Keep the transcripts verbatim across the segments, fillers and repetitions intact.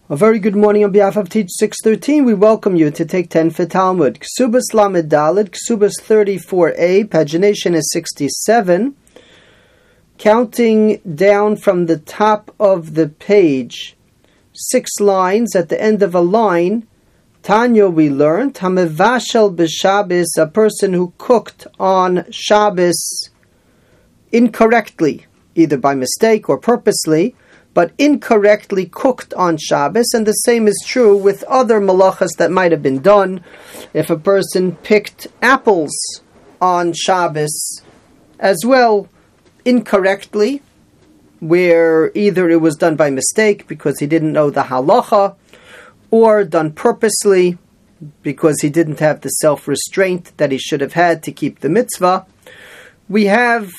A very good morning on behalf of Teach six thirteen. We welcome you to take ten for Talmud. Ksubas Lamed Daled, Ksubas thirty-four a, pagination is sixty-seven. Counting down from the top of the page, six lines, at the end of a line, Tanya we learned, Hamevashel b'Shabbos, a person who cooked on Shabbos incorrectly, either by mistake or purposely, but incorrectly cooked on Shabbos, and the same is true with other malachas that might have been done. If a person picked apples on Shabbos as well incorrectly, where either it was done by mistake because he didn't know the halacha, or done purposely because he didn't have the self-restraint that he should have had to keep the mitzvah, we have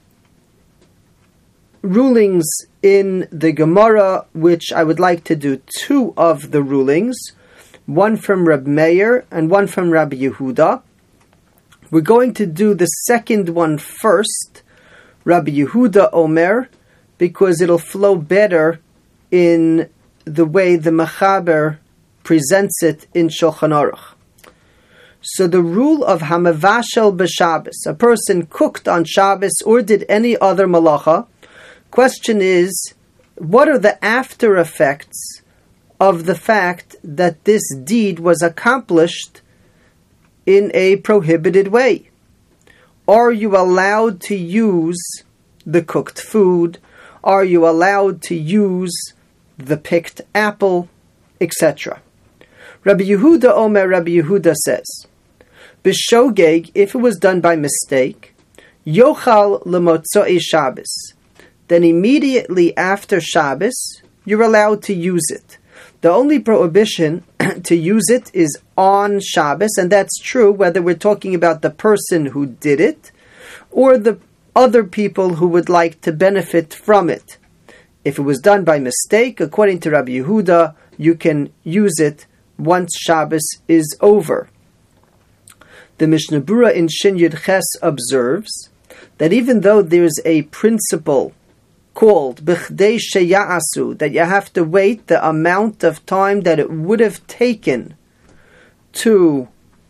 rulings in the Gemara, which I would like to do two of the rulings, one from Reb Meir and one from Rabbi Yehuda. We're going to do the second one first, Rabbi Yehuda Omer, because it'll flow better in the way the Mechaber presents it in Shulchan Aruch. So the rule of Hamevashel b'Shabbos, a person cooked on Shabbos or did any other malacha. Question is, what are the after effects of the fact that this deed was accomplished in a prohibited way? Are you allowed to use the cooked food? Are you allowed to use the picked apple, et cetera? Rabbi Yehuda Omer, Rabbi Yehuda says, B'shogeg, if it was done by mistake, yochal lemotzoi Shabbos, then immediately after Shabbos, you're allowed to use it. The only prohibition to use it is on Shabbos, and that's true whether we're talking about the person who did it or the other people who would like to benefit from it. If it was done by mistake, according to Rabbi Yehuda, you can use it once Shabbos is over. The Mishnah Berurah in Shin Yud Ches observes that even though there's a principle called B'chdei Sheya'asu, that you have to wait the amount of time that it would have taken to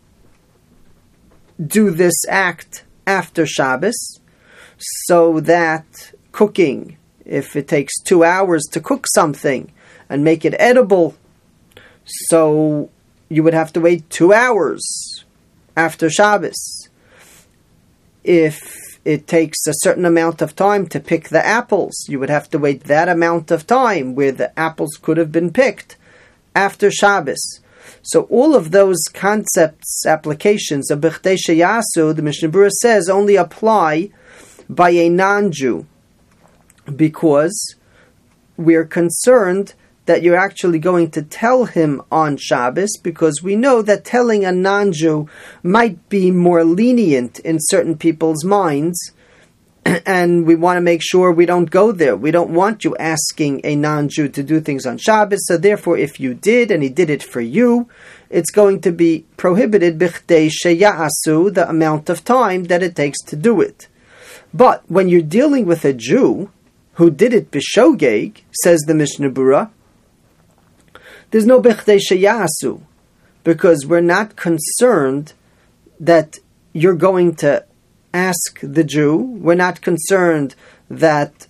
do this act after Shabbos, so that cooking, if it takes two hours to cook something and make it edible, so you would have to wait two hours after Shabbos. If it takes a certain amount of time to pick the apples, you would have to wait that amount of time where the apples could have been picked after Shabbos. So all of those concepts, applications of B'chdei Sheyasu, the Mishnah Berurah says, only apply by a non-Jew, because we're concerned that you're actually going to tell him on Shabbos, because we know that telling a non-Jew might be more lenient in certain people's minds, and we want to make sure we don't go there. We don't want you asking a non-Jew to do things on Shabbos, so therefore if you did, and he did it for you, it's going to be prohibited, b'chdei sheya'asu, the amount of time that it takes to do it. But when you're dealing with a Jew who did it b'shogeg, says the Mishnah Berurah, there's no b'chdei sheyasu, because we're not concerned that you're going to ask the Jew. We're not concerned that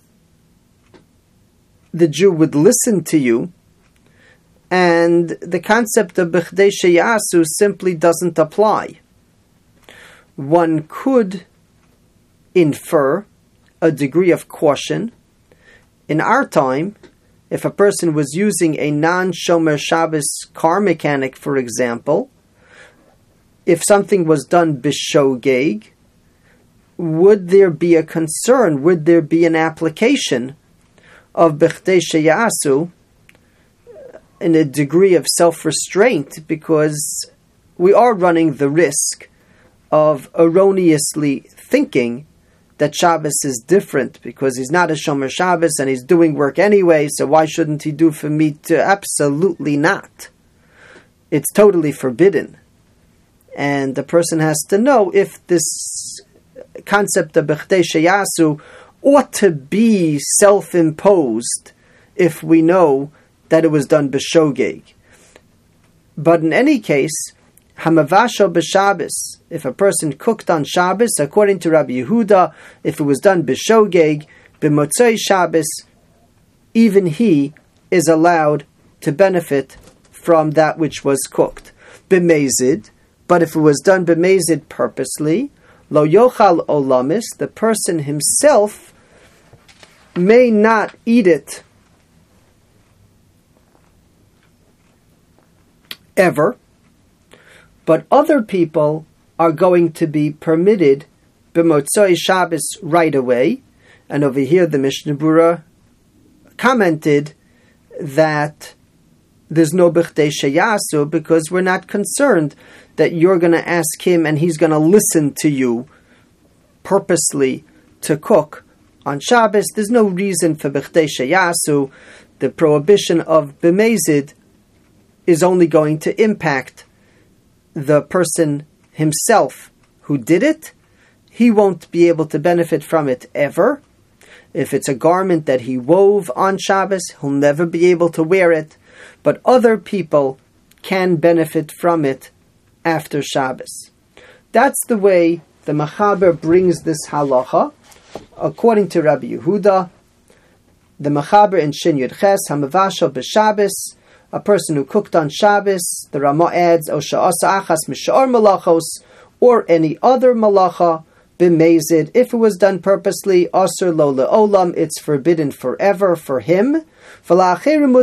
the Jew would listen to you. And the concept of b'chdei sheyasu simply doesn't apply. One could infer a degree of caution. In our time, if a person was using a non-Shomer Shabbos car mechanic, for example, if something was done b'shogeg, would there be a concern, would there be an application of b'chdei sheyasu in a degree of self-restraint, because we are running the risk of erroneously thinking that Shabbos is different because he's not a Shomer Shabbos and he's doing work anyway, so why shouldn't he do for me too? Absolutely not. It's totally forbidden. And the person has to know if this concept of B'chdei Sheyasu ought to be self-imposed if we know that it was done b'shogeg. But in any case, hamavasho b'Shabbos, if a person cooked on Shabbos, according to Rabbi Yehuda, if it was done b'shogeg, b'motzei Shabbos, even he is allowed to benefit from that which was cooked. B'mezid, but if it was done b'mezid purposely, lo yochal olamis, the person himself may not eat it ever, but other people are going to be permitted b'motzoi Shabbos right away. And over here the Mishnah Berurah commented that there's no b'chdei sheyasu, because we're not concerned that you're going to ask him and he's going to listen to you purposely to cook on Shabbos. There's no reason for b'chdei sheyasu. The prohibition of b'mezid is only going to impact the person himself who did it. He won't be able to benefit from it ever. If it's a garment that he wove on Shabbos, he'll never be able to wear it. But other people can benefit from it after Shabbos. That's the way the Mechaber brings this halacha. According to Rabbi Yehuda, the Mechaber in Shin Yud Ches, Hamavasho b'Shabbos, a person who cooked on Shabbos, the Ramah adds, O sha'asa achas misha'ar malachos, or any other malacha, b'mezid, if it was done purposely, asur lo le'olam, it's forbidden forever for him. And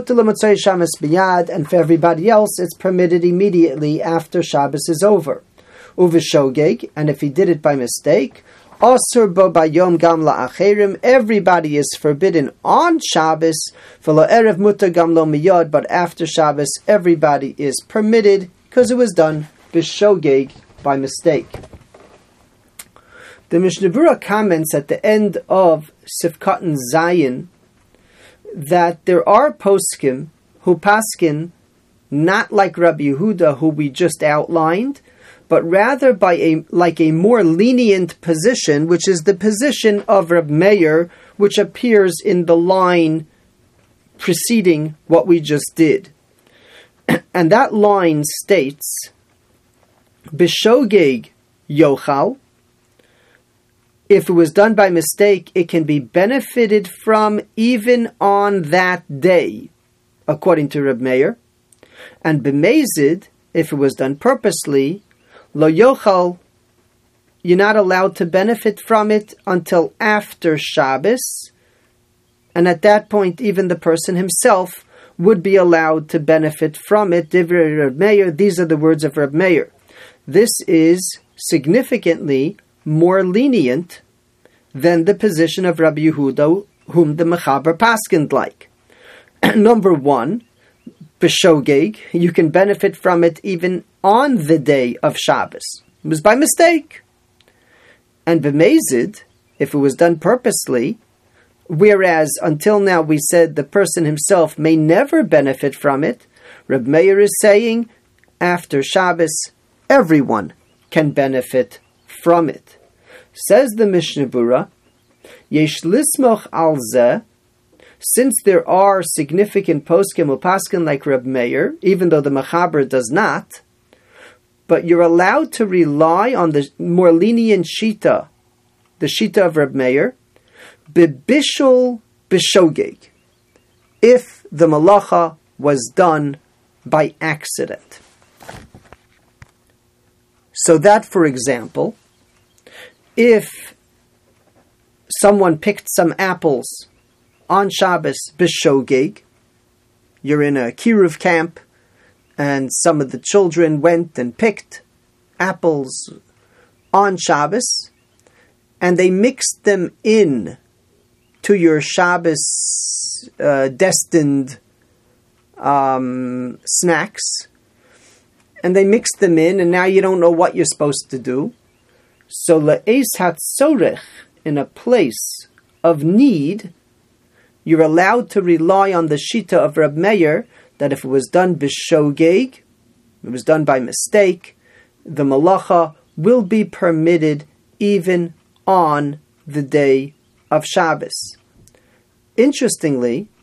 for everybody else, it's permitted immediately after Shabbos is over. Uvishogeg, and if he did it by mistake, asur bo bayom gam la'acherim, everybody is forbidden on Shabbos, v'lo erev mutar gam lo miyad, but after Shabbos, everybody is permitted, because it was done bishogeg, by mistake. The Mishnah Berurah comments at the end of Sifkat and Zayin that there are poskim who paskin not like Rabbi Yehuda, who we just outlined, but rather by a like a more lenient position, which is the position of Reb Meir, which appears in the line preceding what we just did. And that line states, B'shogeg yochal, if it was done by mistake, it can be benefited from even on that day, according to Reb Meir. And b'mezid, if it was done purposely, lo yochal, you're not allowed to benefit from it until after Shabbos. And at that point, even the person himself would be allowed to benefit from it. Divrei Reb Meir, these are the words of Reb Meir. This is significantly more lenient than the position of Rabbi Yehuda, whom the Mechaber paskined like. Number one, b'shogeg, you can benefit from it even on the day of Shabbos. It was by mistake. And b'mezid, if it was done purposely, whereas until now we said the person himself may never benefit from it, Reb Meir is saying, after Shabbos, everyone can benefit from it. Says the Mishnah Berurah, Yesh lismoch al zeh, since there are significant poskim upaskin like Reb Meir, even though the Mechaber does not, but you're allowed to rely on the more lenient shita, the shita of Reb Meir, bebishul b'shogeg, if the malacha was done by accident. So that, for example, if someone picked some apples on Shabbos b'shogeg, you're in a kiruv camp, and some of the children went and picked apples on Shabbos, and they mixed them in to your Shabbos uh, destined um, snacks, and they mixed them in, and now you don't know what you're supposed to do. So le'es hatzorech, in a place of need, you're allowed to rely on the shita of Reb Meir, that if it was done b'shogeg, it was done by mistake, the malacha will be permitted even on the day of Shabbos. Interestingly,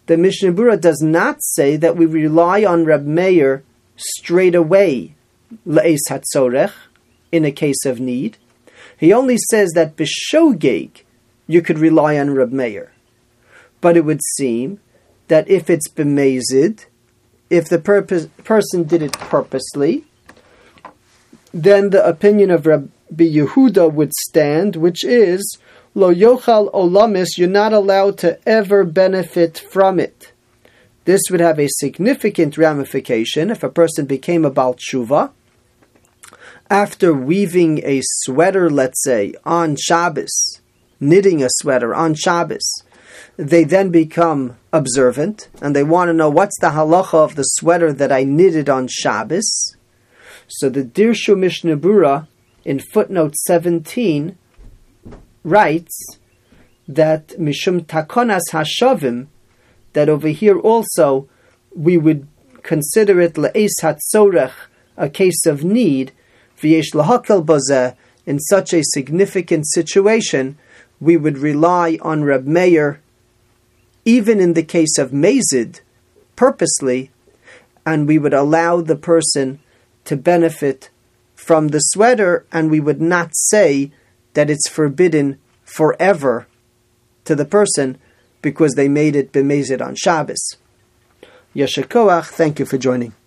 the Mishnah Berurah does not say that we rely on Reb Meir straight away, le'es hatzorech, in a case of need. He only says that b'shogeg, you could rely on Reb Meir. But it would seem that if it's b'mezid, if the purpose, person did it purposely, then the opinion of Rabbi Yehuda would stand, which is, lo yochal olamis, you're not allowed to ever benefit from it. This would have a significant ramification if a person became a Baal Tshuva. After weaving a sweater, let's say, on Shabbos, knitting a sweater on Shabbos, they then become observant, and they want to know what's the halacha of the sweater that I knitted on Shabbos. So the Dirshu Mishnah Berurah, in footnote seventeen, writes that Mishum Takonas Hashavim, that over here also we would consider it le'es hatzorech, a case of need, v'yesh lahakel bozeh, in such a significant situation, we would rely on Reb Meir, even in the case of mezid, purposely, and we would allow the person to benefit from the sweater, and we would not say that it's forbidden forever to the person because they made it b'mezid on Shabbos. Yasher koach, thank you for joining.